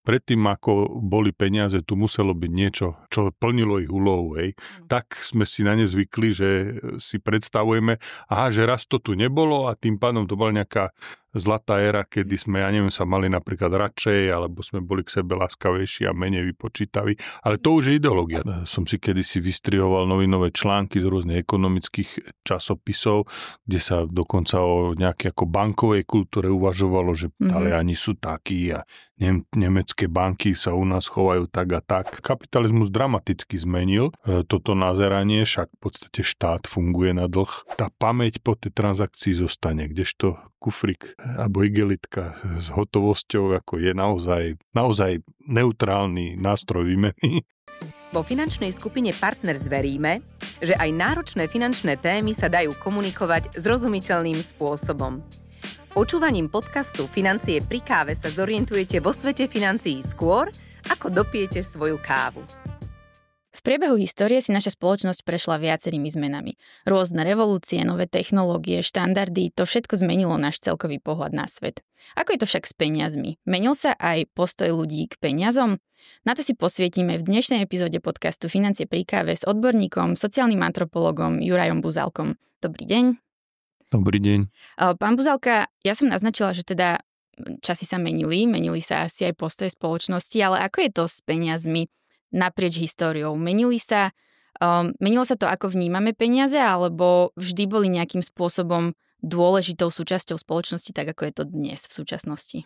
predtým, ako boli peniaze, tu muselo byť niečo, čo plnilo ich úlohu. Tak sme si na ne zvykli, že si predstavujeme, že raz to tu nebolo a tým pádom to bola nejaká zlatá éra, kedy sme, sa mali napríklad radšej, alebo sme boli k sebe láskavejší a menej vypočítaví. Ale to už je ideológia. Som si kedysi vystrihoval novinové články z rôznych ekonomických časopisov, kde sa dokonca o nejakej ako bankovej kultúre uvažovalo, že Taliani sú takí a nemecké banky sa u nás chovajú tak a tak. Kapitalizmus dramaticky zmenil toto nazeranie, však v podstate štát funguje na dlh. Tá pamäť po tej transakcii zostane, kdežto kufrik alebo igelitka s hotovosťou ako je naozaj neutrálny nástroj výmeny. Vo finančnej skupine Partners veríme, že aj náročné finančné témy sa dajú komunikovať zrozumiteľným spôsobom. Počúvaním podcastu Financie pri káve sa zorientujete vo svete financií skôr, ako dopijete svoju kávu. V priebehu histórie si naša spoločnosť prešla viacerými zmenami. Rôzne revolúcie, nové technológie, štandardy, to všetko zmenilo náš celkový pohľad na svet. Ako je to však s peniazmi? Menil sa aj postoj ľudí k peniazom? Na to si posvietime v dnešnej epizóde podcastu Financie pri káve s odborníkom, sociálnym antropologom Jurajom Buzalkom. Dobrý deň. Dobrý deň. Pán Buzalka, ja som naznačila, že teda časy sa menili sa asi aj postoje spoločnosti, ale ako je to s peniazmi naprieč históriou? Menilo sa to, ako vnímame peniaze, alebo vždy boli nejakým spôsobom dôležitou súčasťou spoločnosti, tak ako je to dnes v súčasnosti?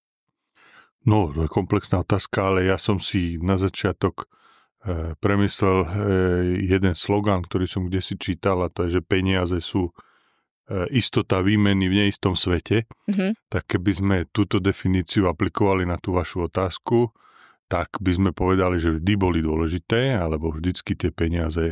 No, to je komplexná otázka, ale ja som si na začiatok premyslel jeden slogan, ktorý som kdesi čítal, a to je, že peniaze sú istota výmeny v neistom svete. Tak keby sme túto definíciu aplikovali na tú vašu otázku, tak by sme povedali, že vždy boli dôležité, alebo vždycky tie peniaze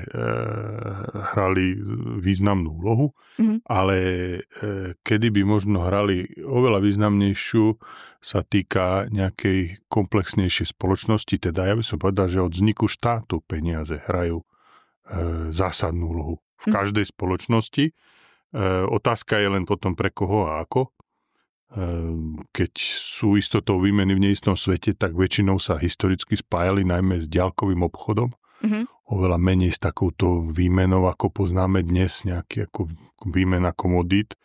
hrali významnú úlohu, ale kedy by možno hrali oveľa významnejšiu, sa týka nejakej komplexnejšej spoločnosti, teda ja by som povedal, že od vzniku štátu peniaze hrajú zásadnú úlohu v každej spoločnosti. Otázka je len potom pre koho a ako. Keď sú istotou výmeny v neistom svete, tak väčšinou sa historicky spájali najmä s diaľkovým obchodom. Oveľa menej s takouto výmenou, ako poznáme dnes, nejaký ako výmena komodít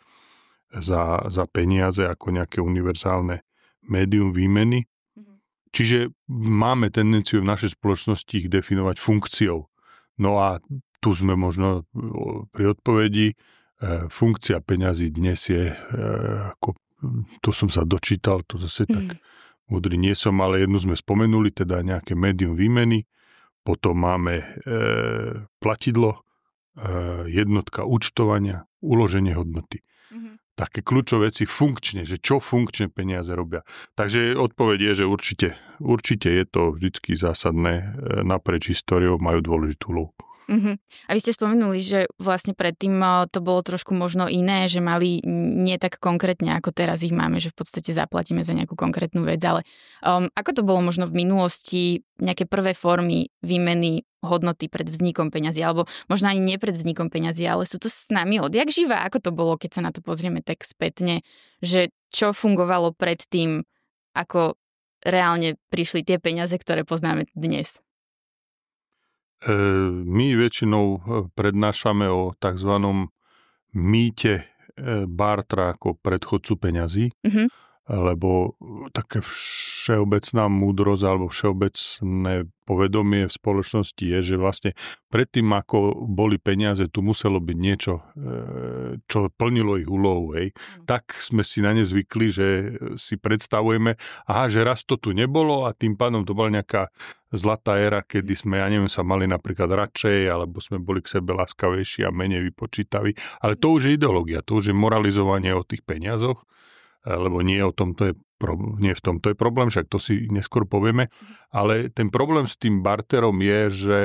za peniaze, ako nejaké univerzálne médium výmeny. Čiže máme tendenciu v našej spoločnosti ich definovať funkciou. No a tu sme možno pri odpovedi. Funkcia peňazí dnes je, ako to som sa dočítal, to zase tak múdry nie som, ale jednu sme spomenuli, teda nejaké médium výmeny, potom máme platidlo, jednotka účtovania, uloženie hodnoty. Také kľúčové veci funkčne, že čo funkčne peniaze robia. Takže odpoveď je, že určite je to vždycky zásadné, naprieč históriou majú dôležitú úlohu. A vy ste spomenuli, že vlastne predtým to bolo trošku možno iné, že mali nie tak konkrétne, ako teraz ich máme, že v podstate zaplatíme za nejakú konkrétnu vec, ale ako to bolo možno v minulosti, nejaké prvé formy výmeny hodnoty pred vznikom peňazí, alebo možno ani nie pred vznikom peňazí, ale sú tu s nami odjak živa, ako to bolo, keď sa na to pozrieme tak spätne, že čo fungovalo predtým, ako reálne prišli tie peniaze, ktoré poznáme dnes? My väčšinou prednášame o takzvanom mýte bartra ako predchodcu peňazí, lebo také všeobecná múdrosť alebo všeobecné povedomie v spoločnosti je, že vlastne predtým, ako boli peniaze, tu muselo byť niečo, čo plnilo ich úlohu. Tak sme si na ne zvykli, že si predstavujeme, že raz to tu nebolo a tým pádom to bola nejaká zlatá éra, kedy sme, sa mali napríklad radšej, alebo sme boli k sebe láskavejší a menej vypočítaví. Ale to už je ideológia, to už je moralizovanie o tých peniazoch, lebo nie v tomto je problém, však to si neskôr povieme, ale ten problém s tým barterom je,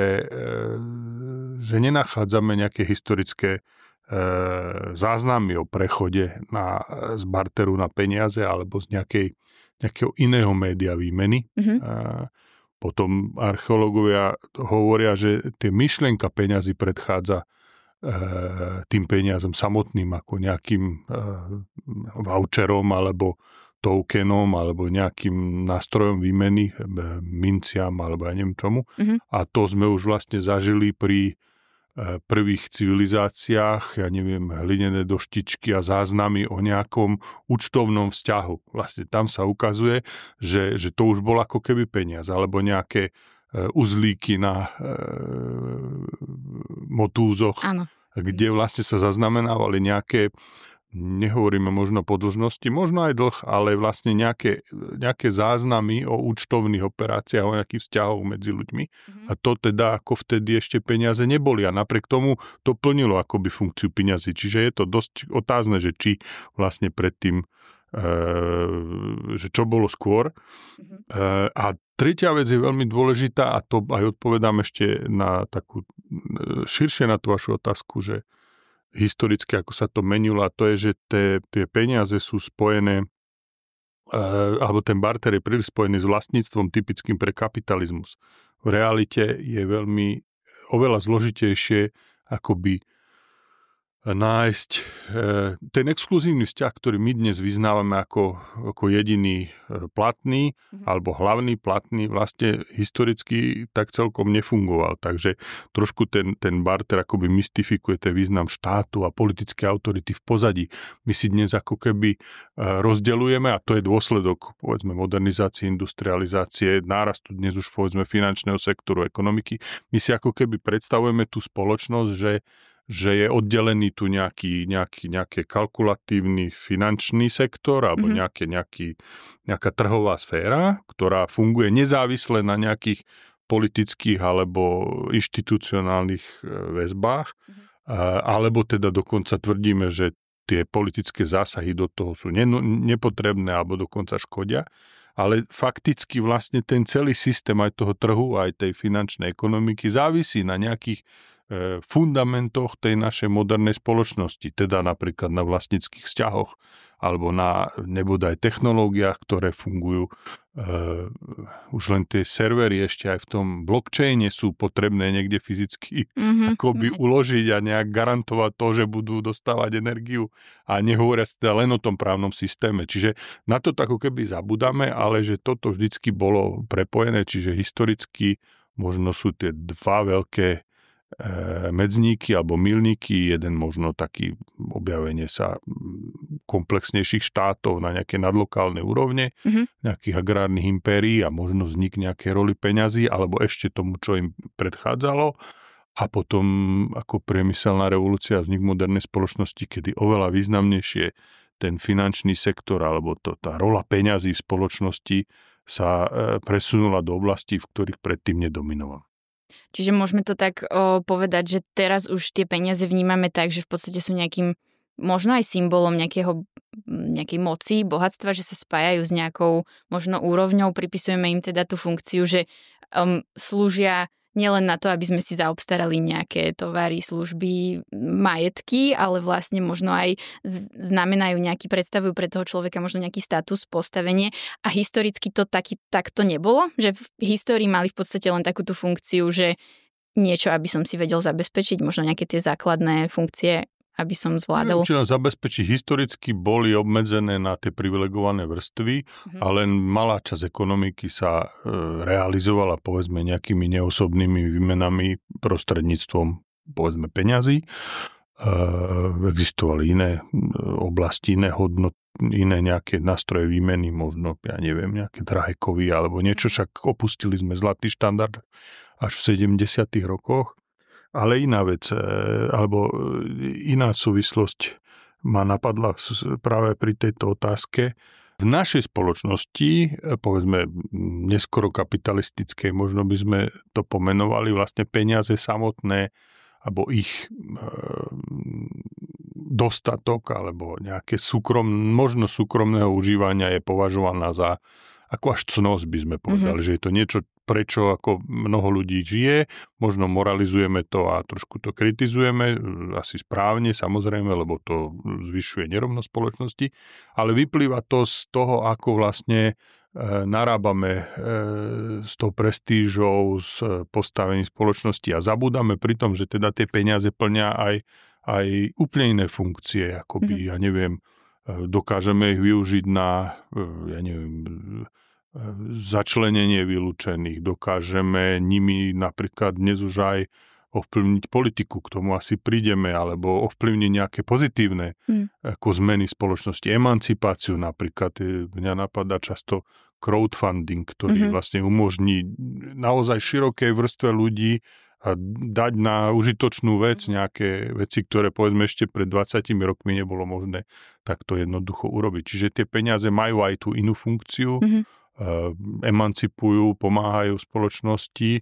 že nenachádzame nejaké historické záznamy o prechode z barteru na peniaze alebo z nejakého iného média výmeny. Potom archeológovia hovoria, že tie myšlienka peňazí predchádza tým peniazom samotným, ako nejakým voucherom alebo tokenom alebo nejakým nástrojom výmeny, minciam alebo ja neviem čomu. A to sme už vlastne zažili pri prvých civilizáciách, ja neviem, hlinené doštičky a záznamy o nejakom účtovnom vzťahu. Vlastne tam sa ukazuje, že to už bol ako keby peniaz, alebo nejaké uzlíky na motúzoch, áno, kde vlastne sa zaznamenávali nejaké, nehovoríme možno podĺžnosti, možno aj dlh, ale vlastne nejaké záznamy o účtovných operáciách, o nejakých vzťahov medzi ľuďmi. A to teda ako vtedy ešte peniaze neboli a napriek tomu to plnilo akoby funkciu peňazí. Čiže je to dosť otázne, že či vlastne predtým, že čo bolo skôr. A tretia vec je veľmi dôležitá a to aj odpovedám ešte na takú širšie na tú vašu otázku, že historicky, ako sa to menilo, a to je, že tie peniaze sú spojené, alebo ten barter je príliš spojený s vlastníctvom typickým pre kapitalizmus. V realite je oveľa zložitejšie akoby nájsť ten exkluzívny vzťah, ktorý my dnes vyznávame ako jediný platný alebo hlavný platný, vlastne historicky tak celkom nefungoval. Takže trošku ten barter akoby mystifikuje ten význam štátu a politické autority v pozadí. My si dnes ako keby rozdeľujeme, a to je dôsledok povedzme modernizácie, industrializácie, nárastu dnes už povedzme finančného sektoru ekonomiky. My si ako keby predstavujeme tú spoločnosť, že je oddelený tu nejaký kalkulatívny finančný sektor alebo nejaká trhová sféra, ktorá funguje nezávisle na nejakých politických alebo inštitucionálnych väzbách, alebo teda dokonca tvrdíme, že tie politické zásahy do toho sú nepotrebné alebo dokonca škodia. Ale fakticky vlastne ten celý systém aj toho trhu, aj tej finančnej ekonomiky závisí na nejakých fundamentoch tej našej modernej spoločnosti, teda napríklad na vlastníckych vzťahoch alebo na nebodaj technológiách, ktoré fungujú. Už len tie servery ešte aj v tom blockchaine sú potrebné niekde fyzicky akoby uložiť a nejak garantovať to, že budú dostávať energiu a nehovoria teda len o tom právnom systéme. Čiže na to ako keby zabudáme, ale že toto vždycky bolo prepojené, čiže historicky možno sú tie dva veľké medzníky alebo milníky, jeden možno taký objavenie sa komplexnejších štátov na nejaké nadlokálne úrovne, nejakých agrárnych impérií a možno vznik nejakej roli peňazí alebo ešte tomu, čo im predchádzalo, a potom ako priemyselná revolúcia, vznik modernej spoločnosti, kedy oveľa významnejšie ten finančný sektor alebo tá rola peňazí v spoločnosti sa presunula do oblastí, v ktorých predtým nedominoval. Čiže môžeme to tak povedať, že teraz už tie peniaze vnímame tak, že v podstate sú nejakým, možno aj symbolom nejakej moci, bohatstva, že sa spájajú s nejakou možno úrovňou, pripisujeme im teda tú funkciu, že slúžia nielen na to, aby sme si zaobstarali nejaké tovary, služby, majetky, ale vlastne možno aj znamenajú predstavujú pre toho človeka možno nejaký status, postavenie. A historicky to takto nebolo? Že v histórii mali v podstate len takúto funkciu, že niečo, aby som si vedel zabezpečiť, možno nejaké tie základné funkcie, aby som zvládol. Či nás zabezpečiť, historicky boli obmedzené na tie privilegované vrstvy, a len malá časť ekonomiky sa realizovala povedzme nejakými neosobnými výmenami prostredníctvom povedzme peňazí. Existovali iné oblasti, iné hodnoty, iné nejaké nástroje výmeny, možno, ja neviem, nejaké drahé kovy alebo niečo, však opustili sme zlatý štandard až v 70. rokoch. Ale iná vec, alebo iná súvislosť ma napadla práve pri tejto otázke. V našej spoločnosti, povedzme neskoro kapitalistickej, možno by sme to pomenovali, vlastne peniaze samotné, alebo ich dostatok, alebo nejaké možno súkromného užívania je považovaná za ako až cnosť, by sme povedali, že je to niečo, prečo ako mnoho ľudí žije, možno moralizujeme to a trošku to kritizujeme, asi správne, samozrejme, lebo to zvyšuje nerovnosť spoločnosti, ale vyplýva to z toho, ako vlastne narábame s tou prestížou, s postavením spoločnosti a zabúdame pri tom, že teda tie peniaze plnia aj úplne iné funkcie, akoby, ja neviem, dokážeme ich využiť na, začlenenie vylúčených, dokážeme nimi napríklad dnes už aj ovplyvniť politiku, k tomu asi prídeme, alebo ovplyvniť nejaké pozitívne ako zmeny spoločnosti, emancipáciu napríklad. Mňa napadá často crowdfunding, ktorý vlastne umožní naozaj širokej vrstve ľudí a dať na užitočnú vec nejaké veci, ktoré povedzme ešte pred 20 rokmi nebolo možné takto jednoducho urobiť. Čiže tie peniaze majú aj tú inú funkciu, emancipujú, pomáhajú spoločnosti,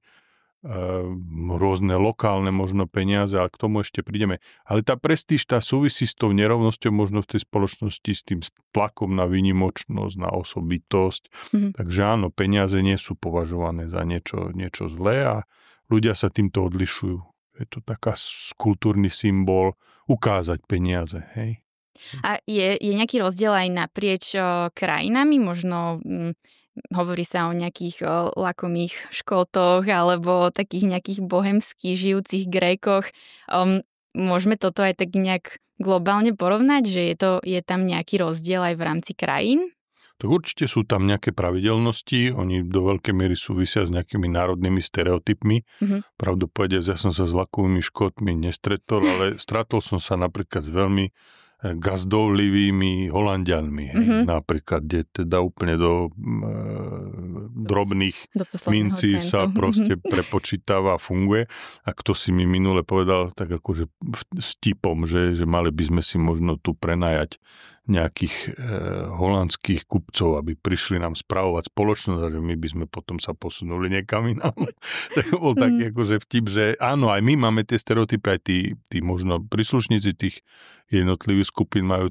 rôzne lokálne možno peniaze, ale k tomu ešte prídeme. Ale tá prestíž, tá súvisí s tou nerovnosťou možno v tej spoločnosti, s tým tlakom na výnimočnosť, na osobitosť. Takže áno, peniaze nie sú považované za niečo zlé a ľudia sa týmto odlišujú. Je to taká kultúrny symbol ukázať peniaze, hej. A je nejaký rozdiel aj naprieč krajinami? Možno hovorí sa o nejakých lakomých Škótoch alebo takých nejakých bohemských žijúcich Grékoch. Môžeme toto aj tak nejak globálne porovnať, že je tam nejaký rozdiel aj v rámci krajín? Tak určite sú tam nejaké pravidelnosti, oni do veľkej miery súvisia s nejakými národnými stereotypmi. Pravdu povediac, ja som sa s lakovými Škótmi nestretol, ale stretol som sa napríklad s veľmi gazdovlivými Holanďanmi, napríklad, kde teda úplne do drobných mincí sa proste prepočítava a funguje. A kto si mi minule povedal, tak akože vtipom, že mali by sme si možno tu prenajať nejakých holandských kupcov, aby prišli nám spravovať spoločnosť a že my by sme potom sa posunuli niekam inám. Tak bol taký akože vtip, že áno, aj my máme tie stereotypy, aj tí možno príslušníci tých jednotlivých skupín majú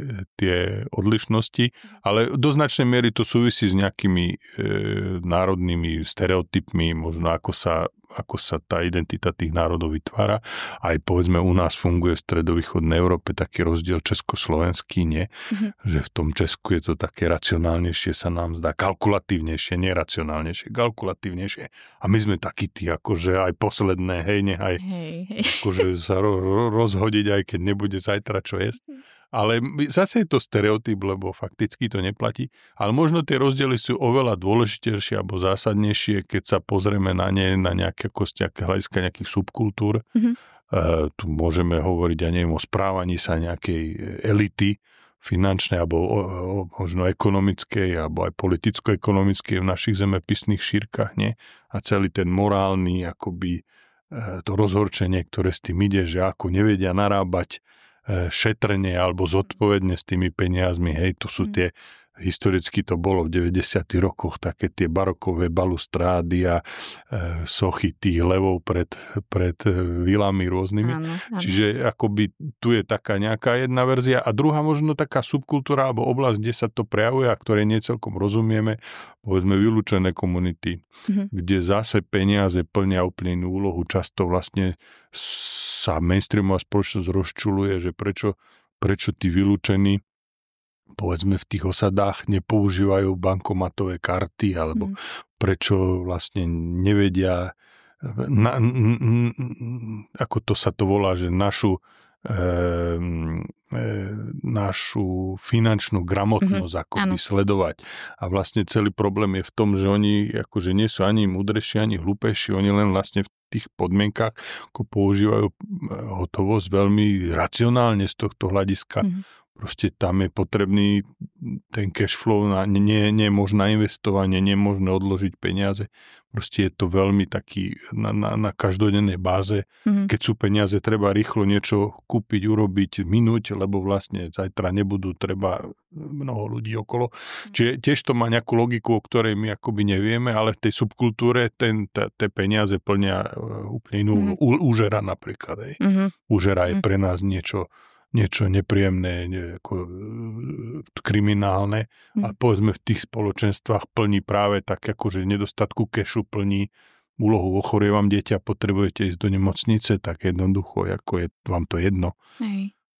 tie odlišnosti, ale do značnej miery to súvisí s nejakými národnými stereotypmi, možno ako sa tá identita tých národov vytvára. Aj povedzme u nás funguje v stredovýchodnej Európe taký rozdiel československý, nie? Že v tom Česku je to také racionálnejšie, sa nám zdá, kalkulatívnejšie, neracionálnejšie, kalkulatívnejšie. A my sme takí tí, akože aj posledné, hej, nechaj akože sa rozhodiť, aj keď nebude zajtra čo jesť. Ale zase je to stereotyp, lebo fakticky to neplatí. Ale možno tie rozdiely sú oveľa dôležitejšie alebo zásadnejšie, keď sa pozrieme na ne, na nejaké hľadiska nejakých subkultúr. Tu môžeme hovoriť, ja neviem, o správaní sa nejakej elity finančnej alebo možno ekonomickej alebo aj politicko-ekonomickej v našich zemepisných šírkach, nie? A celý ten morálny, akoby to rozhorčenie, ktoré s tým ide, že ako nevedia narábať šetrenie alebo zodpovedne s tými peniazmi, hej, to sú tie, historicky to bolo v 90. rokoch, také tie barokové balustrády a sochy tých levov pred vilami rôznymi. Áno. Čiže akoby tu je taká nejaká jedna verzia a druhá možno taká subkultúra alebo oblasť, kde sa to prejavuje a ktoré nie celkom rozumieme, povedzme vylúčené komunity, kde zase peniaze plnia úplne inú úlohu. Často vlastne sa mainstreamová spoločnosť rozčuluje, že prečo tí vylúčení povedzme v tých osadách nepoužívajú bankomatové karty, alebo prečo vlastne nevedia, ako to sa to volá, že našu finančnú gramotnosť akoby sledovať. A vlastne celý problém je v tom, že oni akože nie sú ani múdrejší, ani hlúpejší, oni len vlastne v tých podmienkach ako používajú hotovosť veľmi racionálne z tohto hľadiska. Proste tam je potrebný ten cash flow, nie je možné investovanie, nie je možné odložiť peniaze. Proste je to veľmi taký na každodennej báze. Keď sú peniaze, treba rýchlo niečo kúpiť, urobiť, minúť, lebo vlastne zajtra nebudú treba mnoho ľudí okolo. Čiže tiež to má nejakú logiku, o ktorej my akoby nevieme, ale v tej subkultúre tie peniaze plnia úplne inú úžera napríklad. Úžera je pre nás niečo nepríjemné, kriminálne a povedzme v tých spoločenstvách plní práve tak, akože nedostatku kešu plní úlohu, ochorievam dieťa, potrebujete ísť do nemocnice, tak jednoducho, ako je vám to jedno.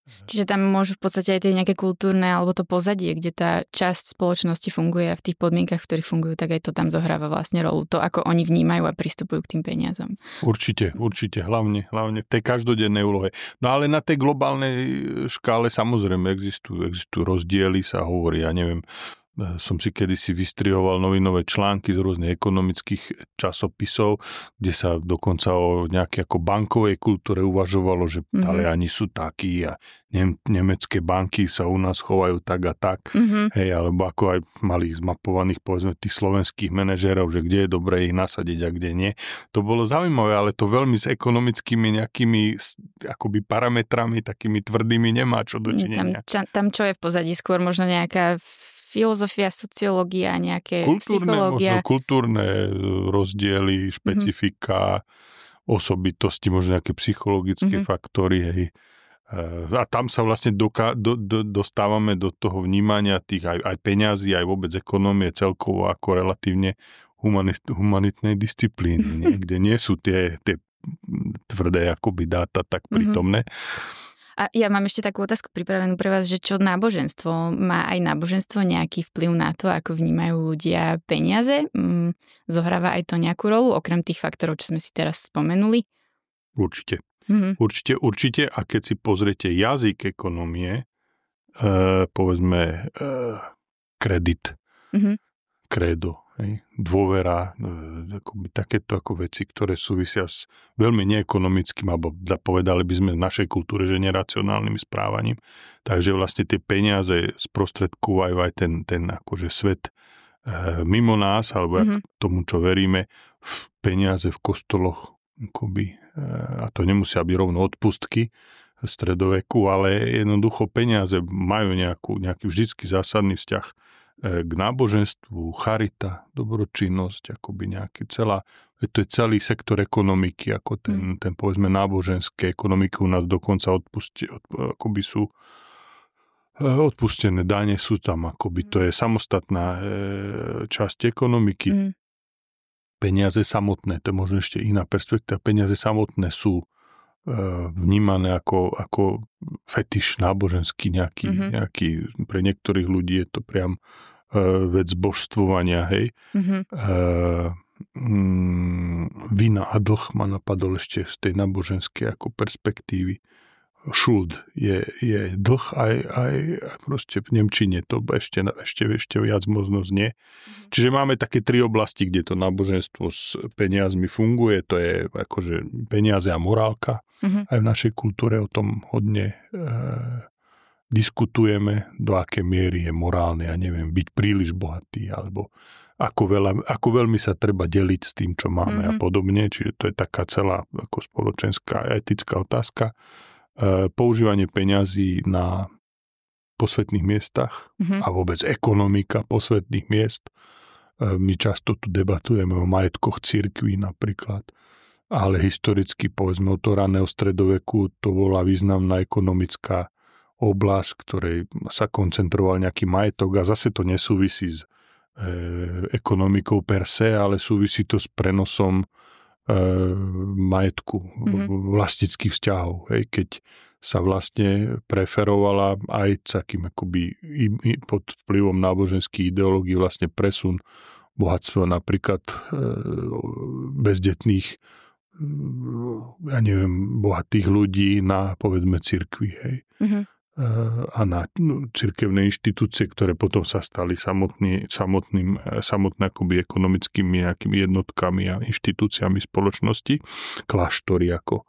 Čiže tam môžu v podstate aj tie nejaké kultúrne alebo to pozadie, kde tá časť spoločnosti funguje a v tých podmienkach, v ktorých fungujú, tak aj to tam zohráva vlastne rolu. To, ako oni vnímajú a pristupujú k tým peniazom. Určite, hlavne v tej každodennej úlohe. No ale na tej globálnej škále samozrejme existujú rozdiely, sa hovorí, ja neviem, som si kedysi vystrihoval novinové články z rôznych ekonomických časopisov, kde sa dokonca o nejakej ako bankovej kultúre uvažovalo, že Taliani sú takí a nemecké banky sa u nás chovajú tak a tak. Hej, alebo ako aj mali zmapovaných, povedzme, tých slovenských manažérov, že kde je dobre ich nasadiť a kde nie. To bolo zaujímavé, ale to veľmi s ekonomickými nejakými akoby parametrami, takými tvrdými nemá čo dočinenia. Tam čo je v pozadí? Skôr možno nejaká filozofia, sociológia, nejaké psychológia. Možno kultúrne rozdiely, špecifika, osobitosti, možno nejaké psychologické faktory. Hej. A tam sa vlastne dostávame do toho vnímania tých aj peňazí, aj vôbec ekonomie celkovo ako relatívne humanitnej disciplíny, kde nie sú tie tvrdé akoby dáta tak prítomné. A ja mám ešte takú otázku pripravenú pre vás, že čo náboženstvo? Má aj náboženstvo nejaký vplyv na to, ako vnímajú ľudia peniaze? Zohráva aj to nejakú rolu, okrem tých faktorov, čo sme si teraz spomenuli? Určite. Určite. A keď si pozriete jazyk ekonomie, povedzme kredit, kredo, dôvera, akoby takéto ako veci, ktoré súvisia s veľmi neekonomickým, alebo povedali by sme v našej kultúre, že neracionálnym správaním. Takže vlastne tie peniaze sprostredkovajú aj ten akože svet mimo nás, alebo tomu, čo veríme, peniaze v kostoloch, akoby, a to nemusia byť rovno odpustky v stredoveku, ale jednoducho peniaze majú nejaký vždycky zásadný vzťah k náboženstvu, charita, dobročinnosť, akoby to je celý sektor ekonomiky, ako ten povedzme náboženské ekonomiky u nás dokonca akoby sú odpustené dane, sú tam, akoby to je samostatná časť ekonomiky. Peniaze samotné, to je možno ešte iná perspektíva, peniaze samotné sú vnímané ako fetiš náboženský nejaký, pre niektorých ľudí je to priam vec božstvovania, hej. Vina a dlh ma napadol ešte z tej náboženskej ako perspektívy. Schuld je dlh aj proste v nemčine to ešte viac možno znie. Čiže máme také 3 oblasti, kde to náboženstvo s peniazmi funguje. To je akože peniaze a morálka. Aj v našej kultúre o tom hodne diskutujeme, do akej miery je morálne, ja neviem, byť príliš bohatý, alebo ako veľmi sa treba deliť s tým, čo máme a podobne. Čiže to je taká celá ako spoločenská a etická otázka. Používanie peňazí na posvätných miestach a vôbec ekonomika posvätných miest. My často tu debatujeme o majetkoch cirkví napríklad, ale historicky, povedzme, od toho raného stredoveku to bola významná ekonomická oblasť, v ktorej sa koncentroval nejaký majetok a zase to nesúvisí s ekonomikou per se, ale súvisí to s prenosom majetku, vlastických vzťahov. Hej, keď sa vlastne preferovala aj takým akoby pod vplyvom náboženských ideológií vlastne presun bohatstva napríklad bezdetných, ja neviem, bohatých ľudí na, povedzme, cirkvi, hej. A na cirkevné inštitúcie, ktoré potom sa stali samotné akoby ekonomickými nejakými jednotkami a inštitúciami spoločnosti, kláštory ako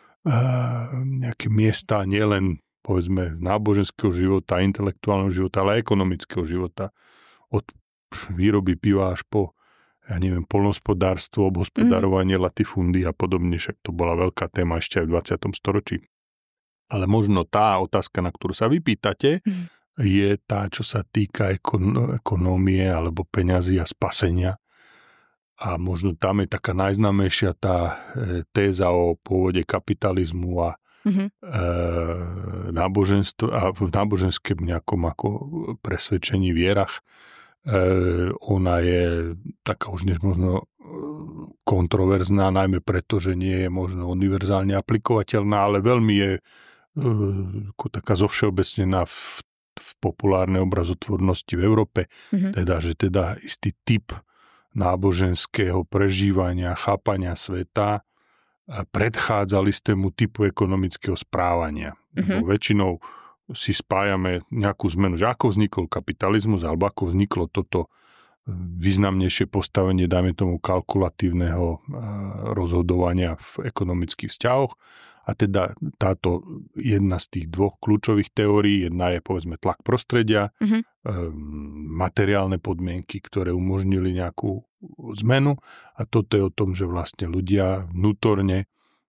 nejaké miesta nielen, povedzme, náboženského života, intelektuálneho života, ale aj ekonomického života. Od výroby piva až po, ja neviem, poľnohospodárstvo, obhospodárovanie latifundy a podobne, však to bola veľká téma ešte aj v 20. storočí. Ale možno tá otázka, na ktorú sa vy pýtate, je tá, čo sa týka ekonómie alebo peňazí a spasenia. A možno tam je taká najznámejšia tá téza o pôvode kapitalizmu a náboženstvo a v náboženském nejakom ako presvedčení vierach. Ona je taká už než možno kontroverzná, najmä preto, že nie je možno univerzálne aplikovateľná, ale veľmi je ako taká zovšeobecnená v populárnej obrazotvornosti v Európe, teda istý typ náboženského prežívania, chápania sveta predchádzal istému typu ekonomického správania. Lebo väčšinou si spájame nejakú zmenu, že ako vznikol kapitalizmus, alebo ako vzniklo toto významnejšie postavenie, dajme tomu, kalkulatívneho rozhodovania v ekonomických vzťahoch. A teda táto jedna z tých dvoch kľúčových teórií, jedna je povedzme tlak prostredia, materiálne podmienky, ktoré umožnili nejakú zmenu, a toto je o tom, že vlastne ľudia vnútorne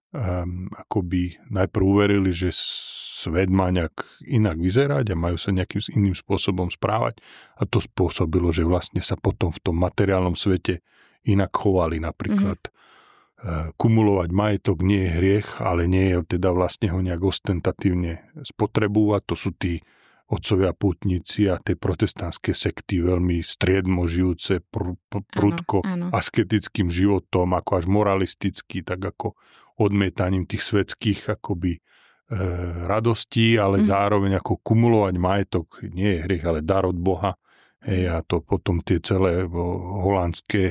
akoby najprv uverili, že svet má nejak inak vyzerať a majú sa nejakým iným spôsobom správať, a to spôsobilo, že vlastne sa potom v tom materiálnom svete inak chovali. Napríklad kumulovať majetok nie je hriech, ale nie je teda vlastne ho nejak ostentatívne spotrebovať. To sú tí otcovia pútnici a tie protestantské sekty veľmi striedmo žijúce prudko asketickým životom, ako až moralistický, tak ako odmietaním tých svetských akoby radostí, ale zároveň ako kumulovať majetok nie je hriech, ale dar od Boha. Hej, a to potom tie celé holandské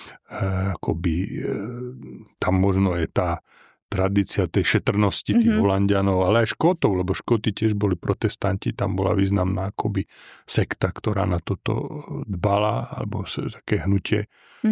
akoby tam možno je tá tradícia tej šetrnosti tých Holandianov, ale aj Škótov, lebo Škóti tiež boli protestanti, tam bola významná akoby sekta, ktorá na toto dbala, alebo také hnutie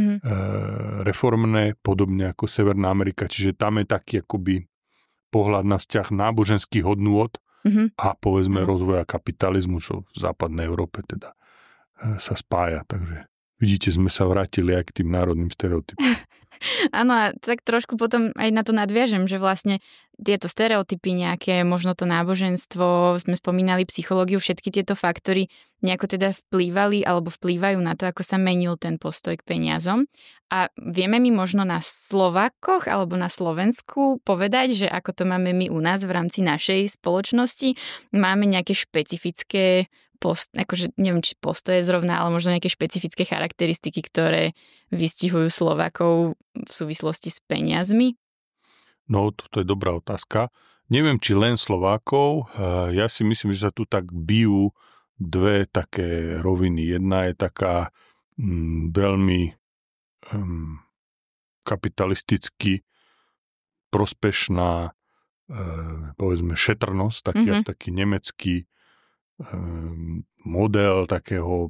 reformné, podobne ako Severná Amerika, čiže tam je taký akoby pohľad na vzťah náboženských hodnôt a povedzme rozvoja kapitalizmu, čo v západnej Európe teda sa spája. Takže vidíte, sme sa vrátili aj k tým národným stereotypom. Áno, a tak trošku potom aj na to nadviažem, že vlastne tieto stereotypy nejaké, možno to náboženstvo, sme spomínali psychológiu, všetky tieto faktory nejako teda vplývali alebo vplývajú na to, ako sa menil ten postoj k peniazom. A vieme mi možno na Slovákoch alebo na Slovensku povedať, že ako to máme my u nás v rámci našej spoločnosti, máme nejaké špecifické akože neviem, či postoje zrovna, ale možno nejaké špecifické charakteristiky, ktoré vystihujú Slovákov v súvislosti s peniazmi? No, toto je dobrá otázka. Neviem, či len Slovákov. Ja si myslím, že sa tu tak bijú dve také roviny. Jedna je taká veľmi kapitalisticky prospešná povedzme šetrnosť, taký nemecký model takého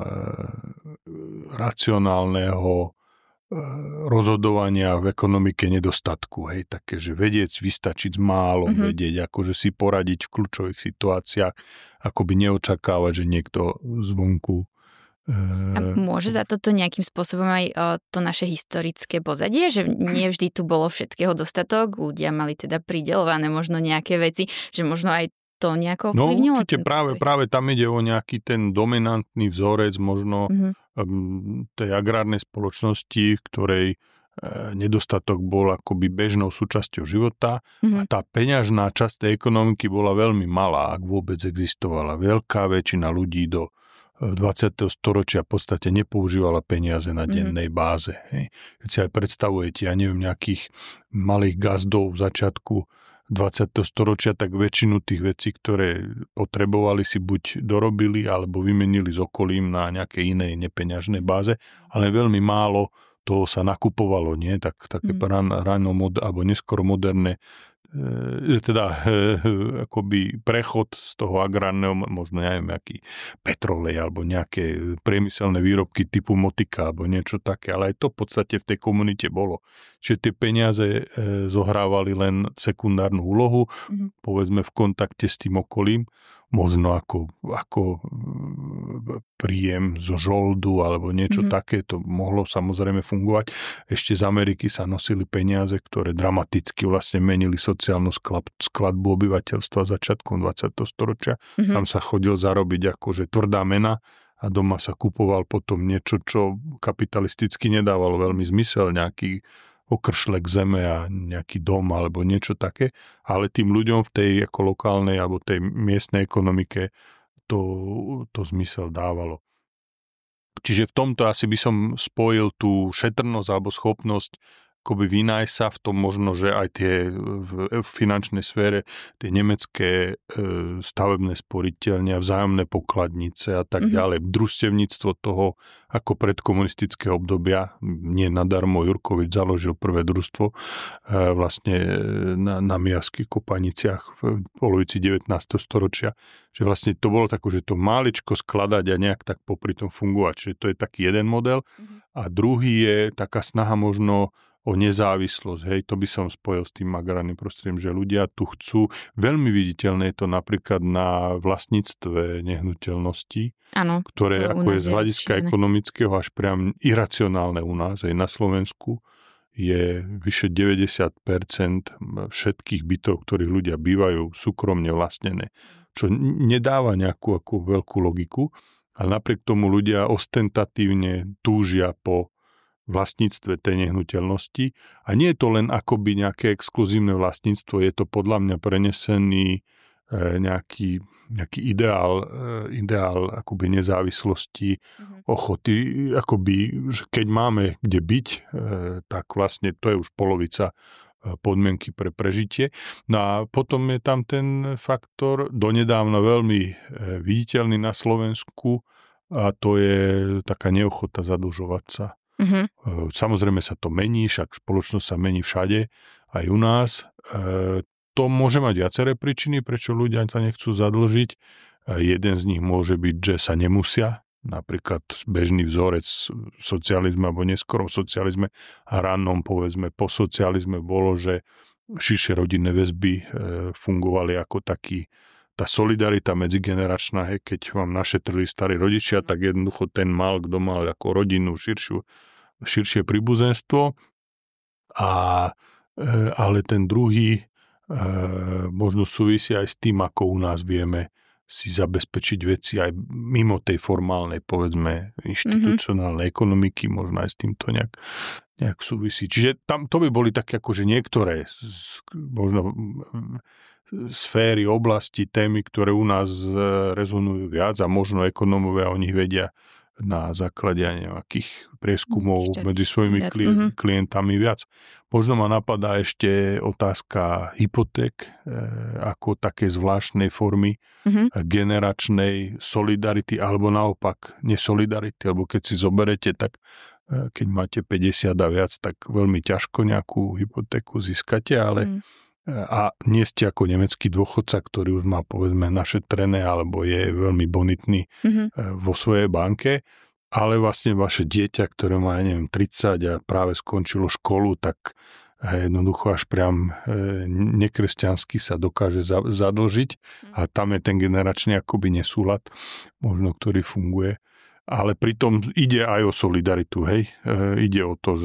racionálneho rozhodovania v ekonomike nedostatku. Hej, také, že vedieť vystačiť s málom, vedieť akože si poradiť v kľúčových situáciách, akoby neočakávať, že niekto zvonku A môže za toto nejakým spôsobom aj to naše historické pozadie, že nie vždy tu bolo všetkého dostatok, ľudia mali teda prideľované možno nejaké veci, že možno aj to nejako vplyvnilo? No určite práve tam ide o nejaký ten dominantný vzorec možno tej agrárnej spoločnosti, ktorej nedostatok bol akoby bežnou súčasťou života a tá peňažná časť tej ekonomiky bola veľmi malá, ak vôbec existovala. Veľká väčšina ľudí do 20. storočia v podstate nepoužívala peniaze na dennej báze. Hej. Keď si aj predstavujete, ja neviem, nejakých malých gazdov v začiatku 20. storočia, tak väčšinu tých vecí, ktoré potrebovali, si buď dorobili, alebo vymenili s okolím na nejakej inej nepeňažnej báze, ale veľmi málo toho sa nakupovalo, nie? Také ráno alebo neskoro moderné akoby prechod z toho agrárneho, možno neviem, aký petrolej alebo nejaké priemyselné výrobky typu motika alebo niečo také, ale aj to v podstate v tej komunite bolo. Čiže tie peniaze zohrávali len sekundárnu úlohu, povedzme v kontakte s tým okolím, možno ako príjem zo žoldu alebo niečo také, to mohlo samozrejme fungovať. Ešte z Ameriky sa nosili peniaze, ktoré dramaticky vlastne menili sociálnu skladbu obyvateľstva začiatkom 20. storočia. Tam sa chodil zarobiť akože tvrdá mena a doma sa kupoval potom niečo, čo kapitalisticky nedávalo veľmi zmysel, nejaký okršlek zeme a nejaký dom alebo niečo také, ale tým ľuďom v tej ako lokálnej alebo tej miestnej ekonomike to zmysel dávalo. Čiže v tomto asi by som spojil tú šetrnosť alebo schopnosť akoby vynájsť sa v tom možno, že aj tie v finančnej sfére, tie nemecké stavebné sporiteľne, vzájomné pokladnice a tak ďalej. Družstevníctvo toho ako predkomunistického obdobia, nie nadarmo Jurkovič založil prvé družstvo vlastne na Mijavských Kopaniciach v polovici 19. storočia, že vlastne to bolo tako, že to máličko skladať a nejak tak popri tom fungovať. Čiže to je taký jeden model. A druhý je taká snaha možno o nezávislosť. Hej, to by som spojil s tým agrárnym prostredím, že ľudia tu chcú. Veľmi viditeľné je to napríklad na vlastníctve nehnuteľností, Áno, ktoré ako je z hľadiska ekonomického až priam iracionálne u nás. Aj na Slovensku je vyše 90% všetkých bytov, ktorých ľudia bývajú, súkromne vlastnené. Čo nedáva nejakú veľkú logiku, ale napriek tomu ľudia ostentatívne túžia po vlastníctve tej nehnuteľnosti. A nie je to len akoby nejaké exkluzívne vlastníctvo, je to podľa mňa prenesený nejaký ideál akoby nezávislosti, ochoty, akoby, že keď máme kde byť, tak vlastne to je už polovica podmienky pre prežitie. No a potom je tam ten faktor donedávna veľmi viditeľný na Slovensku a to je taká neochota zadlžovať sa. Samozrejme sa to mení, však spoločnosť sa mení všade, aj u nás. To môže mať viaceré príčiny, prečo ľudia sa nechcú zadlžiť. Jeden z nich môže byť, že sa nemusia. Napríklad bežný vzorec socializmu alebo neskorom socializme a rannom, povedzme, po socializme bolo, že širšie rodinné väzby fungovali ako tá solidarita medzigeneračná, keď vám našetrili starí rodičia, tak jednoducho ten mal, kto mal ako rodinu širšie príbuzenstvo. Ale ten druhý možno súvisí aj s tým, ako u nás vieme si zabezpečiť veci aj mimo tej formálnej, povedzme, inštitucionálnej ekonomiky, možno aj s týmto nejak súvisí. Čiže tam to by boli také akože niektoré možno sféry, oblasti, témy, ktoré u nás rezonujú viac a možno ekonómovia o nich vedia na základe nejakých prieskumov medzi svojimi klientami viac. Možno ma napadá ešte otázka hypoték ako také zvláštnej formy generačnej solidarity alebo naopak nesolidarity, alebo keď si zoberete, tak keď máte 50 a viac, tak veľmi ťažko nejakú hypotéku získate, ale a nie ste ako nemecký dôchodca, ktorý už má povedzme našetrené alebo je veľmi bonitný vo svojej banke, ale vlastne vaše dieťa, ktoré má, neviem, 30 a práve skončilo školu, tak jednoducho až priam nekresťansky sa dokáže zadlžiť a tam je ten generačný akoby nesúlad, možno ktorý funguje. Ale pritom ide aj o solidaritu, hej. Ide o to,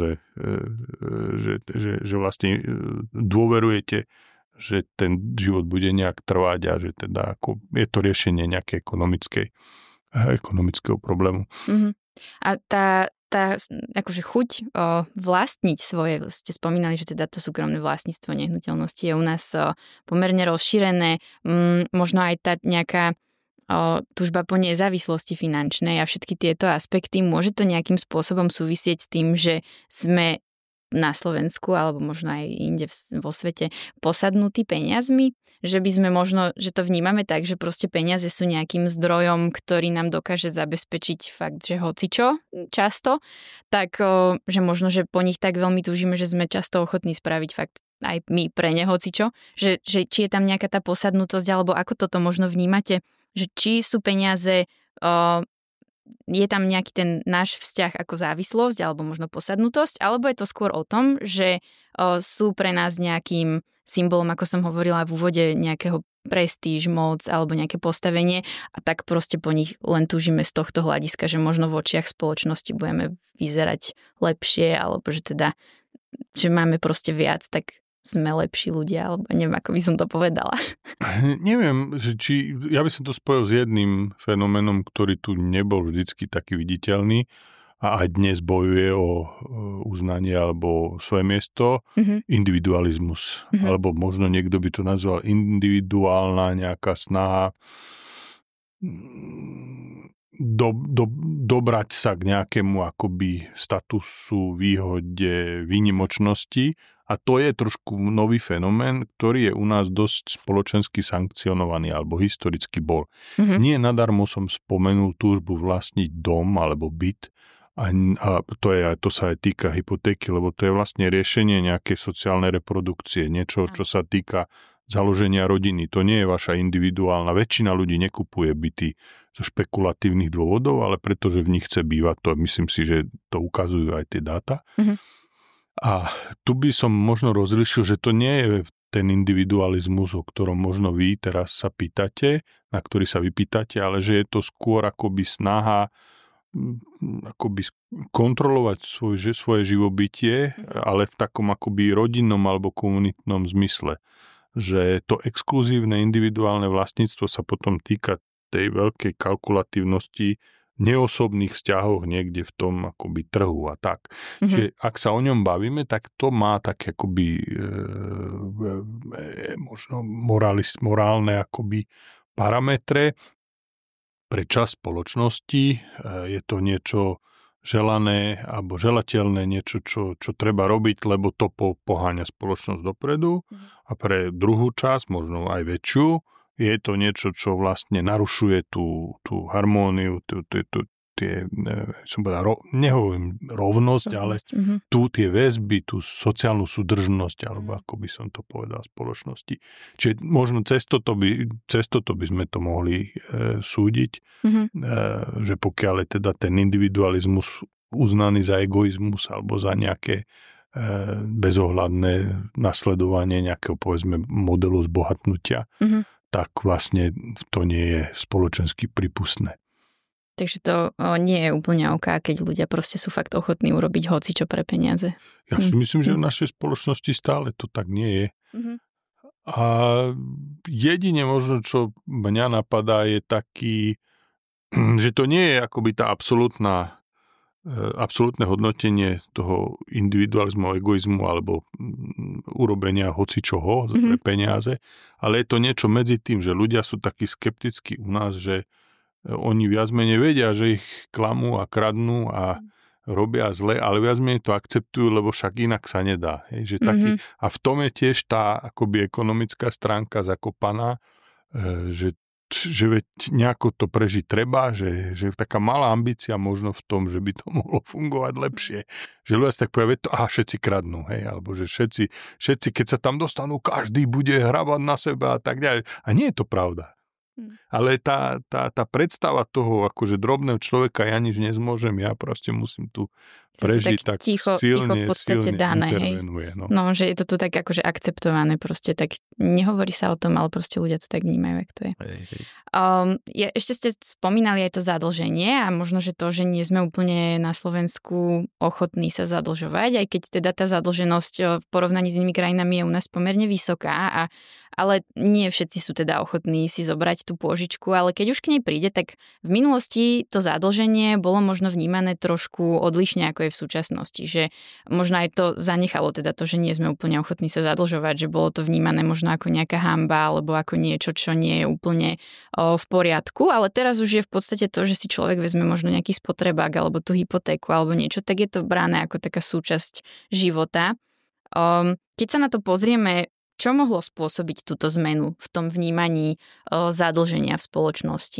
že vlastne dôverujete, že ten život bude nejak trvať a že teda ako je to riešenie nejaké ekonomického problému. A tá akože chuť vlastniť svoje, ste spomínali, že teda to súkromné vlastníctvo nehnuteľnosti je u nás pomerne rozšírené. Možno aj tá nejaká túžba po nezávislosti finančnej a všetky tieto aspekty, môže to nejakým spôsobom súvisieť s tým, že sme na Slovensku alebo možno aj inde vo svete posadnutí peniazmi, že by sme možno, že to vnímame tak, že proste peniaze sú nejakým zdrojom, ktorý nám dokáže zabezpečiť fakt, že hocičo často, tak že možno, že po nich tak veľmi túžime, že sme často ochotní spraviť fakt aj my pre ne hocičo, že či je tam nejaká tá posadnutosť, alebo ako toto možno vnímate, že či sú peniaze, je tam nejaký ten náš vzťah ako závislosť alebo možno posadnutosť, alebo je to skôr o tom, že sú pre nás nejakým symbolom, ako som hovorila v úvode, nejakého prestíž, moc alebo nejaké postavenie a tak proste po nich len túžime z tohto hľadiska, že možno v očiach spoločnosti budeme vyzerať lepšie alebo že teda, že máme proste viac, tak sme lepší ľudia, alebo neviem, ako by som to povedala. Neviem, ja by som to spojil s jedným fenoménom, ktorý tu nebol vždycky taký viditeľný a aj dnes bojuje o uznanie alebo svoje miesto, individualizmus. Alebo možno niekto by to nazval individuálna nejaká snaha dobrať sa k nejakému akoby statusu, výhode, výnimočnosti. A to je trošku nový fenomén, ktorý je u nás dosť spoločensky sankcionovaný, alebo historicky bol. Nie nadarmo som spomenul túžbu vlastniť dom alebo byt, a to sa aj týka hypotéky, lebo to je vlastne riešenie nejakej sociálnej reprodukcie, niečo, čo sa týka založenia rodiny. To nie je vaša individuálna. Väčšina ľudí nekupuje byty zo špekulatívnych dôvodov, ale pretože v nich chce bývať. To myslím si, že to ukazujú aj tie dáta. A tu by som možno rozlišil, že to nie je ten individualizmus, o ktorom možno vy teraz sa pýtate, na ktorý sa vypýtate, ale že je to skôr akoby snaha akoby kontrolovať svoje živobytie, ale v takom akoby rodinnom alebo komunitnom zmysle. Že to exkluzívne individuálne vlastníctvo sa potom týka tej veľkej kalkulatívnosti neosobných vzťahoch niekde v tom akoby trhu a tak. Čiže ak sa o ňom bavíme, tak to má také akoby možno morálne akoby parametre pre časť spoločnosti. Je to niečo želané alebo želateľné, niečo, čo treba robiť, lebo to poháňa spoločnosť dopredu. A pre druhú časť, možno aj väčšiu, je to niečo, čo vlastne narušuje tú harmóniu, nehovorím rovnosť, ale tie väzby, tú sociálnu súdržnosť, alebo ako by som to povedal, spoločnosti. Čiže možno cez toto by sme to mohli súdiť, že pokiaľ je teda ten individualizmus uznaný za egoizmus alebo za nejaké bezohľadné nasledovanie nejakého, povedzme, modelu zbohatnutia, tak vlastne to nie je spoločensky prípustné. Takže to nie je úplne OK, keď ľudia proste sú fakt ochotní urobiť hocičo pre peniaze. Ja si myslím, že v našej spoločnosti stále to tak nie je. A jedine možno, čo mňa napadá, je taký, že to nie je akoby tá absolútne hodnotenie toho individualizmu, egoizmu alebo urobenia hocičoho pre peniaze, ale je to niečo medzi tým, že ľudia sú takí skeptickí u nás, že oni viac menej vedia, že ich klamú a kradnú a robia zle, ale viac menej to akceptujú, lebo však inak sa nedá. Hej, že taký, a v tom je tiež tá akoby ekonomická stránka zakopaná, že veď nejako to prežiť treba, že taká malá ambícia možno v tom, že by to mohlo fungovať lepšie. Že ľudia si tak povedia, všetci kradnú, hej, alebo že všetci, keď sa tam dostanú, každý bude hrabať na seba a tak ďalej. A nie je to pravda. Ale tá predstava toho, akože drobného človeka, ja nič nezmôžem, ja proste musím tu prežiť, tak silne v podstate dané, intervenuje. No, že je to tu tak akože akceptované, proste tak nehovorí sa o tom, ale proste ľudia to tak vnímajú, jak to je. Ešte ste spomínali aj to zadlženie a možno, že to, že nie sme úplne na Slovensku ochotní sa zadlžovať, aj keď teda tá zadlženosť v porovnaní s inými krajinami je u nás pomerne vysoká, ale nie všetci sú teda ochotní si zobrať tú pôžičku, ale keď už k nej príde, tak v minulosti to zadlženie bolo možno vnímané trošku odlišne, ako je v súčasnosti, že možno aj to zanechalo teda to, že nie sme úplne ochotní sa zadlžovať, že bolo to vnímané možno ako nejaká hanba alebo ako niečo, čo nie je úplne v poriadku, ale teraz už je v podstate to, že si človek vezme možno nejaký spotrebák alebo tú hypotéku alebo niečo, tak je to brané ako taká súčasť života. Keď sa na to pozrieme, čo mohlo spôsobiť túto zmenu v tom vnímaní zadlženia v spoločnosti?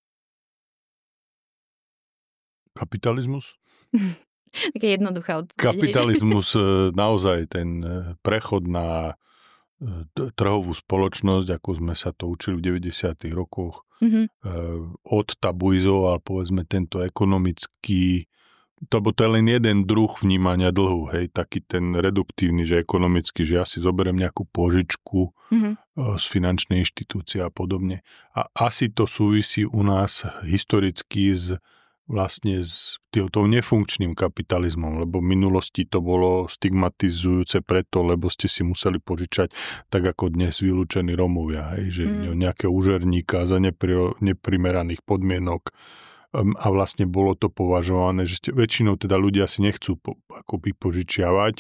Kapitalizmus? Také jednoduchá odpoveď. Kapitalizmus, naozaj ten prechod na trhovú spoločnosť, ako sme sa to učili v 90. rokoch, odtabuizoval, povedzme, tento ekonomický, to je len jeden druh vnímania dlhu, hej, taký ten reduktívny, že ekonomicky, že ja si zoberiem nejakú pôžičku z finančnej inštitúcie a podobne. A asi to súvisí u nás historicky vlastne s tou nefunkčným kapitalizmom, lebo v minulosti to bolo stigmatizujúce preto, lebo ste si museli požičať tak ako dnes vylúčení Rómovia, hej, že nejakého úžerníka za neprimeraných podmienok. A vlastne bolo to považované, že väčšinou teda ľudia si nechcú akoby požičiavať,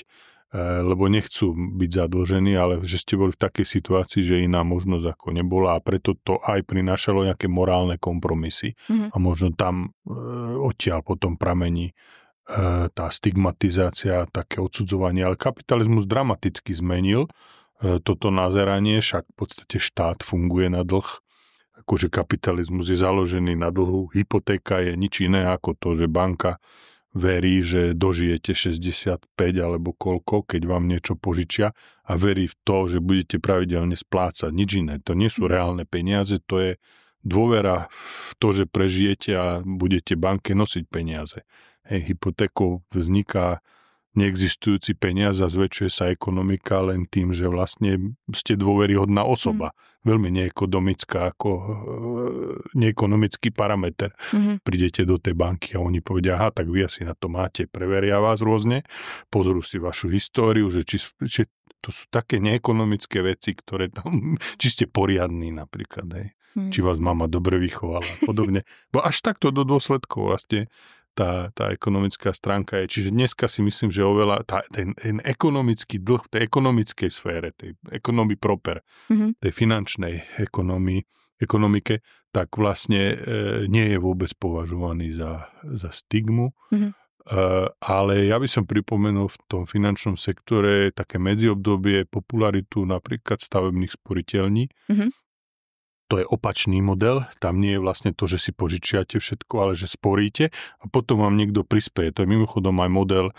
lebo nechcú byť zadlžení, ale že ste boli v takej situácii, že iná možnosť ako nebola a preto to aj prinášalo nejaké morálne kompromisy. A možno tam odtiaľ potom pramení tá stigmatizácia, také odsudzovanie. Ale kapitalizmus dramaticky zmenil toto nazeranie, však v podstate štát funguje na dlh. Akože kapitalizmus je založený na dlhu. Hypotéka je nič iné ako to, že banka verí, že dožijete 65 alebo koľko, keď vám niečo požičia a verí v to, že budete pravidelne splácať. Nič iné. To nie sú reálne peniaze, to je dôvera v to, že prežijete a budete banke nosiť peniaze. Hypotékou vzniká neexistujúci peniaz a zväčšuje sa ekonomika len tým, že vlastne ste dôveryhodná osoba. Veľmi neekonomická, ako neekonomický parameter. Prídete do tej banky a oni povedia, aha, tak vy asi na to máte, preveria vás rôzne, pozrú si vašu históriu, že či to sú také neekonomické veci, ktoré tam, či ste poriadní napríklad, či vás mama dobre vychovala a podobne. Bo až takto do dôsledkov vlastne tá ekonomická stránka je. Čiže dneska si myslím, že oveľa ten ekonomický dlh v tej ekonomickej sfére, tej ekonomii proper, tej finančnej ekonomike, tak vlastne nie je vôbec považovaný za stigmu. Ale ja by som pripomenul v tom finančnom sektore také medziobdobie popularitu napríklad stavebných sporiteľní. To je opačný model, tam nie je vlastne to, že si požičiate všetko, ale že sporíte a potom vám niekto prispieje. To je mimochodom aj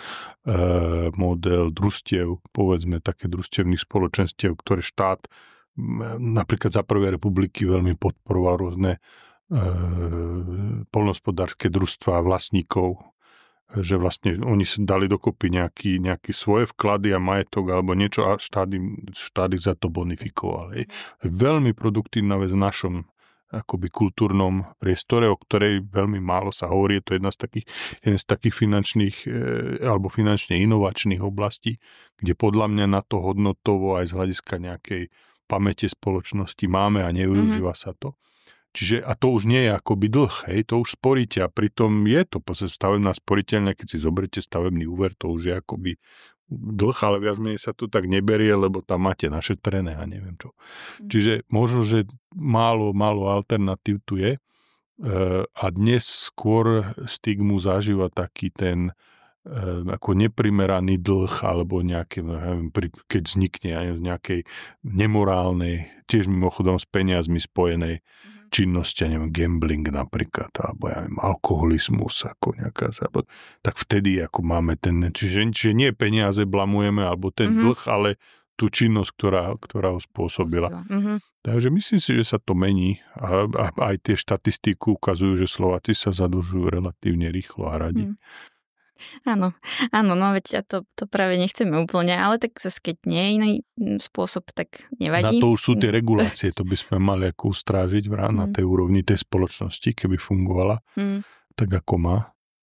model družstiev, povedzme také družstevných spoločenstiev, ktoré štát napríklad za prvej republiky veľmi podporoval rôzne poľnohospodárske družstvá vlastníkov, že vlastne oni sa dali dokopy nejaké svoje vklady a majetok alebo niečo a štát ich za to bonifikoval. Veľmi produktívna vec v našom akoby kultúrnom priestore, o ktorej veľmi málo sa hovorí. Je to jeden z takých finančných alebo finančne inovačných oblastí, kde podľa mňa na to hodnotovo aj z hľadiska nejakej pamäte spoločnosti máme a nevyužíva sa to. Čiže, a to už nie je akoby dlh, to už sporíte a pritom je to stavebná sporiteľňa, keď si zoberiete stavebný úver, to už je akoby dlh, ale viac menej sa to tak neberie, lebo tam máte našetrené a neviem čo. Čiže možno, že málo alternatív tu je a dnes skôr stigmu zažíva taký ten ako neprimeraný dlh alebo nejaké, keď vznikne z nejakej nemorálnej, tiež mimochodom s peniazmi spojenej činnosti, neviem, gambling napríklad, alebo alkoholizmus, ako nejaká zábava, tak vtedy ako máme čiže nie peniaze blamujeme, alebo ten dlh, ale tú činnosť, ktorá ho spôsobila. Takže myslím si, že sa to mení a aj tie štatistiky ukazujú, že Slováci sa zadlžujú relatívne rýchlo a radi. Áno, no veď to práve nechceme úplne, ale tak zase keď nie je iný spôsob, tak nevadí. Na to už sú tie regulácie, to by sme mali ako ustrážiť na tej úrovni tej spoločnosti, keby fungovala tak, ako má.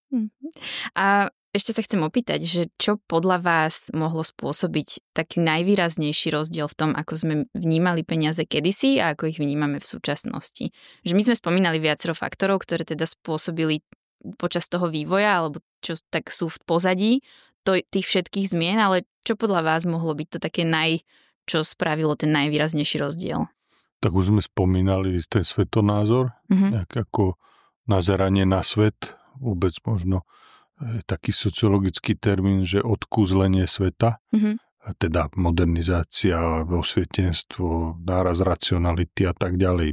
A ešte sa chcem opýtať, že čo podľa vás mohlo spôsobiť taký najvýraznejší rozdiel v tom, ako sme vnímali peniaze kedysi a ako ich vnímame v súčasnosti? Že my sme spomínali viacero faktorov, ktoré teda spôsobili počas toho vývoja, alebo čo tak sú v pozadí tých všetkých zmien, ale čo podľa vás mohlo byť to také čo spravilo ten najvýraznejší rozdiel? Tak už sme spomínali ten svetonázor, ako nazeranie na svet, vôbec možno taký sociologický termín, že odkúzlenie sveta, teda modernizácia, osvietenstvo, náraz racionality a tak ďalej,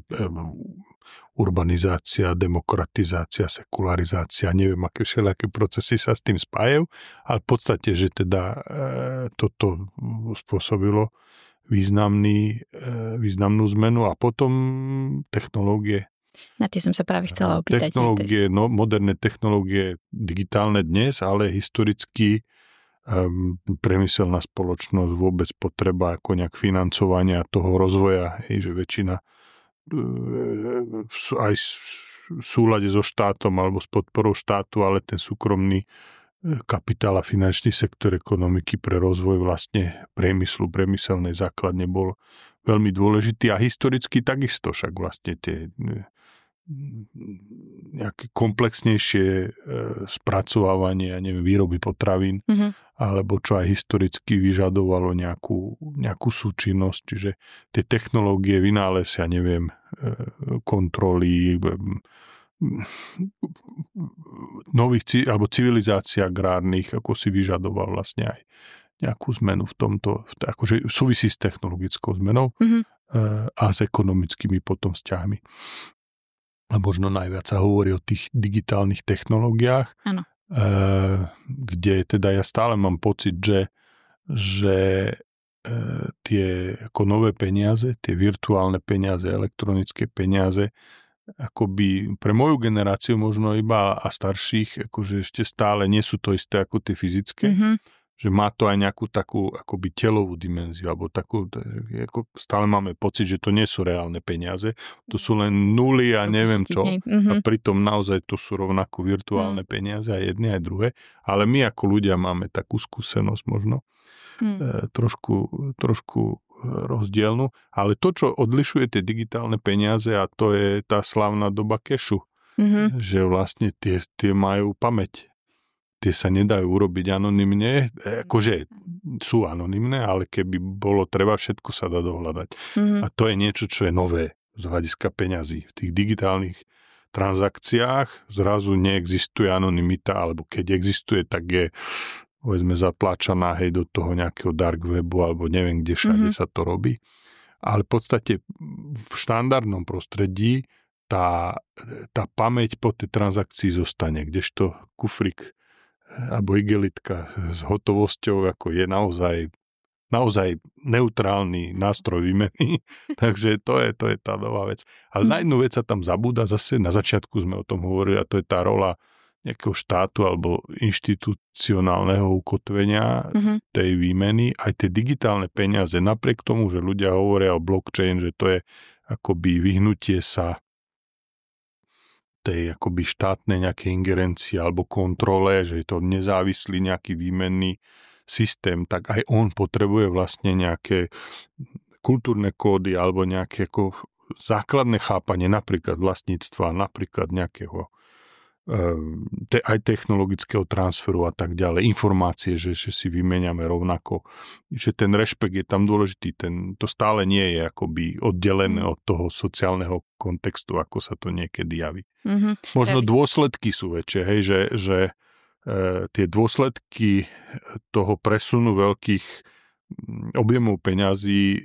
urbanizácia, demokratizácia, sekularizácia, neviem, aké všelijaké procesy sa s tým spájajú, ale v podstate, že teda toto spôsobilo významnú zmenu a potom technológie. Na tie som sa práve chcela opýtať. Technológie, moderné technológie, digitálne dnes, ale historicky priemyselná spoločnosť vôbec potreba ako nejak financovania toho rozvoja, že väčšina aj v súlade so štátom alebo s podporou štátu, ale ten súkromný kapitál a finančný sektor ekonomiky pre rozvoj vlastne priemyselnej základne bol veľmi dôležitý a historicky takisto, však vlastne tie nejaké komplexnejšie spracovávanie, výroby potravín, alebo čo aj historicky vyžadovalo nejakú súčinnosť, čiže tie technológie, vynález, kontroly, nových alebo civilizácií agrárnych, ako si vyžadoval vlastne aj nejakú zmenu v tomto, akože súvisí s technologickou zmenou a s ekonomickými potom vzťahmi. A možno najviac sa hovorí o tých digitálnych technológiách, kde teda ja stále mám pocit, že tie ako nové peniaze, tie virtuálne peniaze, elektronické peniaze, akoby pre moju generáciu možno iba a starších, akože ešte stále nie sú to isté ako tie fyzické, že má to aj nejakú takú akoby telovú dimenziu, alebo takú, ako stále máme pocit, že to nie sú reálne peniaze, to sú len nuly a neviem čo, a pritom naozaj to sú rovnako virtuálne peniaze, aj jedné, aj druhé, ale my ako ľudia máme takú skúsenosť možno trošku rozdielnu, ale to, čo odlišuje tie digitálne peniaze, a to je tá slávna doba kešu, že vlastne tie majú pamäť. Tie sa nedajú urobiť anonymne, akože sú anonymné, ale keby bolo treba, všetko sa dá dohľadať. A to je niečo, čo je nové z hľadiska peňazí. V tých digitálnych transakciách zrazu neexistuje anonymita, alebo keď existuje, tak je povedzme zatlačaná do toho nejakého dark webu, alebo neviem, kde všade sa to robí. Ale v podstate v štandardnom prostredí tá pamäť po tej transakcii zostane, kdežto kufrík alebo igelitka s hotovosťou ako je naozaj neutrálny nástroj výmeny. Takže to je tá nová vec. Ale na jednu vec sa tam zabúda, zase na začiatku sme o tom hovorili, a to je tá rola nejakého štátu alebo inštitucionálneho ukotvenia tej výmeny. Aj tie digitálne peniaze, napriek tomu, že ľudia hovoria o blockchain, že to je akoby vyhnutie sa tej akoby štátnej nejakej ingerencie alebo kontrole, že je to nezávislý nejaký výmenný systém, tak aj on potrebuje vlastne nejaké kultúrne kódy alebo nejaké ako základné chápanie napríklad vlastníctva, napríklad nejakého aj technologického transferu a tak ďalej, informácie, že si vymeniame rovnako, že ten rešpekt je tam dôležitý, to stále nie je akoby oddelené od toho sociálneho kontextu, ako sa to niekedy javí. Možno dôsledky sú väčšie, hej, že tie dôsledky toho presunu veľkých objemov peňazí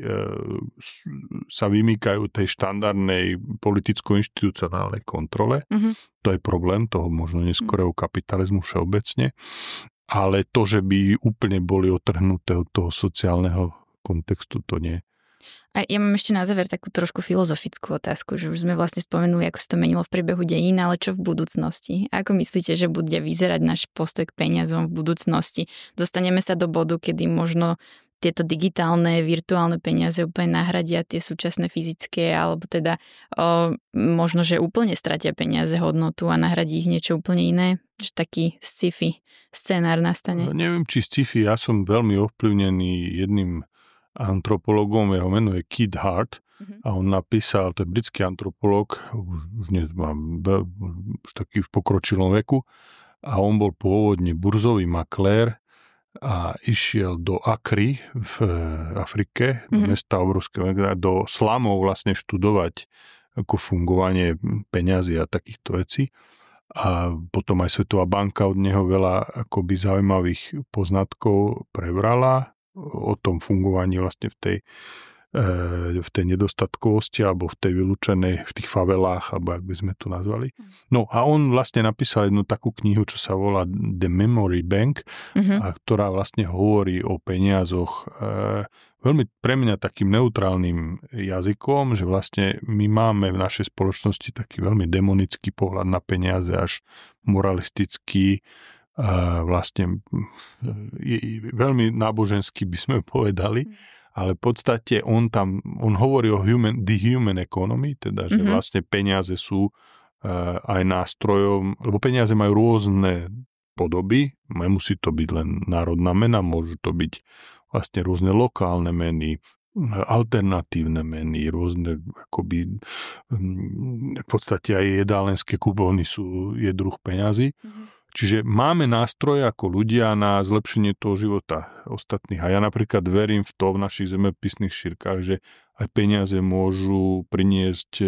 sa vymýkajú tej štandardnej politicko-inštitucionálnej kontrole. To je problém toho možno neskorého kapitalizmu všeobecne. Ale to, že by úplne boli otrhnuté od toho sociálneho kontextu, to nie. A ja mám ešte na záver takú trošku filozofickú otázku, že už sme vlastne spomenuli, ako sa to menilo v priebehu dejín, ale čo v budúcnosti? Ako myslíte, že bude vyzerať náš postoj k peniazom v budúcnosti? Dostaneme sa do bodu, kedy možno tieto digitálne, virtuálne peniaze úplne nahradia tie súčasné fyzické, alebo teda možno, že úplne stratia peniaze hodnotu a nahradí ich niečo úplne iné? Že taký sci-fi scenár nastane? Neviem, či sci-fi, ja som veľmi ovplyvnený jedným antropologom, jeho meno je Keith Hart, a on napísal, to je britský antropolog, už taký v pokročilom veku, a on bol pôvodne burzový maklér a išiel do Akry v Afrike, do mesta obrovského, do slamov vlastne študovať ako fungovanie peňazí a takýchto vecí. A potom aj Svetová banka od neho veľa akoby zaujímavých poznatkov prebrala o tom fungovaní vlastne v tej nedostatkovosti alebo v tej vylúčenej, v tých favelách, alebo ak by sme to nazvali. No a on vlastne napísal jednu takú knihu, čo sa volá The Memory Bank, a ktorá vlastne hovorí o peniazoch veľmi pre mňa takým neutrálnym jazykom, že vlastne my máme v našej spoločnosti taký veľmi demonický pohľad na peniaze, až moralistický, vlastne veľmi náboženský by sme povedali, ale v podstate on hovorí o the human economy, teda, že vlastne peniaze sú aj nástrojom, lebo peniaze majú rôzne podoby, nemusí to byť len národná mena, môžu to byť vlastne rôzne lokálne meny, alternatívne meny, rôzne akoby v podstate aj jedálenské kupóny je druh peňazí. Čiže máme nástroje ako ľudia na zlepšenie toho života ostatných. A ja napríklad verím v to v našich zemepisných šírkach, že aj peniaze môžu priniesť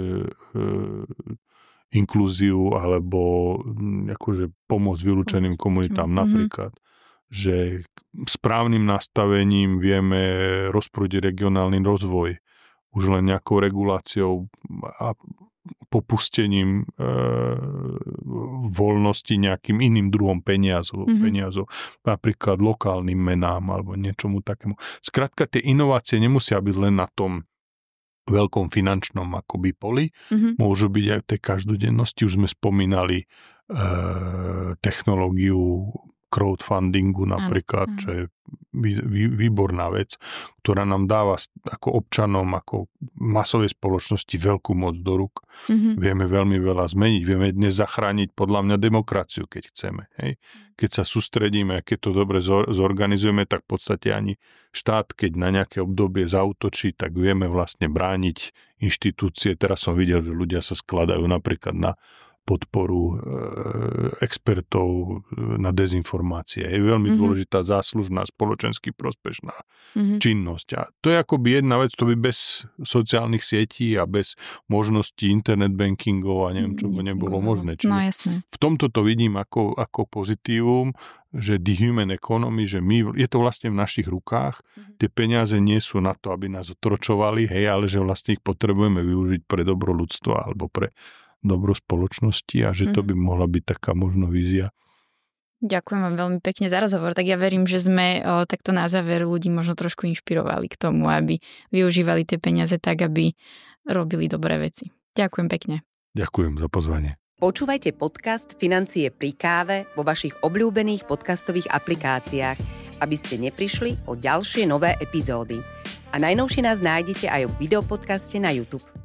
inklúziu alebo akože pomoc vylúčeným komunitám napríklad. Že správnym nastavením vieme rozprúdiť regionálny rozvoj. Už len nejakou reguláciou a popustením voľnosti nejakým iným druhom peniazov, napríklad lokálnym menám alebo niečomu takému. Skrátka, tie inovácie nemusia byť len na tom veľkom finančnom akoby poli, môžu byť aj v tej každodennosti. Už sme spomínali technológiu crowdfundingu napríklad, čo je výborná vec, ktorá nám dáva ako občanom, ako masovej spoločnosti veľkú moc do rúk. Vieme veľmi veľa zmeniť, vieme dnes zachrániť podľa mňa demokraciu, keď chceme. Hej. Keď sa sústredíme a keď to dobre zorganizujeme, tak v podstate ani štát, keď na nejaké obdobie zaútočí, tak vieme vlastne brániť inštitúcie. Teraz som videl, že ľudia sa skladajú napríklad na podporu expertov na dezinformácie. Je veľmi dôležitá záslužná, spoločensky prospešná činnosť. A to je akoby jedna vec, to by bez sociálnych sietí a bez možností internet bankingov a neviem, čo by nebolo možné. Čiže jasné. V tomto to vidím ako pozitívum, že the human economy, že je to vlastne v našich rukách. Tie peniaze nie sú na to, aby nás otročovali, ale že vlastne ich potrebujeme využiť pre dobro ľudstva alebo pre dobro spoločnosti a že to by mohla byť taká možno vízia. Ďakujem vám veľmi pekne za rozhovor. Tak ja verím, že sme takto na záver ľudí možno trošku inšpirovali k tomu, aby využívali tie peniaze tak, aby robili dobré veci. Ďakujem pekne. Ďakujem za pozvanie. Počúvajte podcast Financie pri káve vo vašich obľúbených podcastových aplikáciách, aby ste neprišli o ďalšie nové epizódy. A najnovšie nás nájdete aj v videopodcaste na YouTube.